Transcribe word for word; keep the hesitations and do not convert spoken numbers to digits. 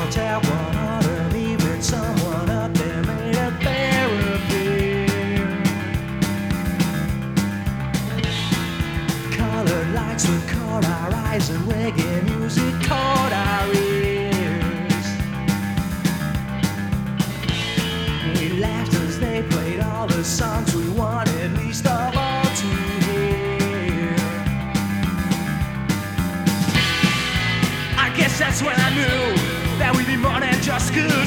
walked out one autumn evening, someone up there made a therapy. Colored lights would caught our eyes and reggae music caught our ears. We laughed as they played all the songs we wanted least of all to hear. I guess that's when I knew that we'd be more than just good